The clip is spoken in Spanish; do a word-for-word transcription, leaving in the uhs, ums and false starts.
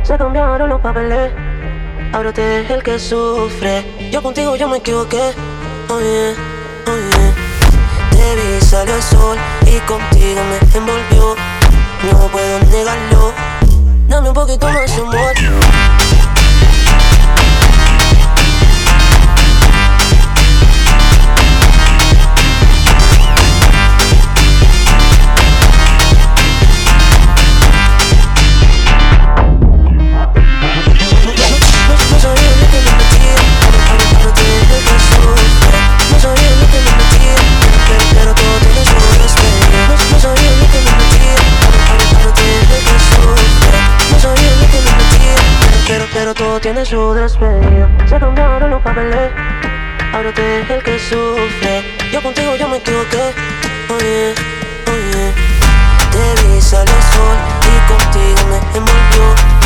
Se cambiaron los papeles, ahora usted es el que sufre. Yo contigo yo me equivoqué. Oh yeah, oh yeah. Te vi, salió el sol y contigo me envolvió. No puedo negarlo. Dame un poquito más de amor. Pero todo tiene su despedida. Se cambiaron los papeles, ahora usted es el que sufre. Yo contigo yo me equivoqué. Oh yeah, oh yeah. Te vi, salió el sol y contigo me envolvió.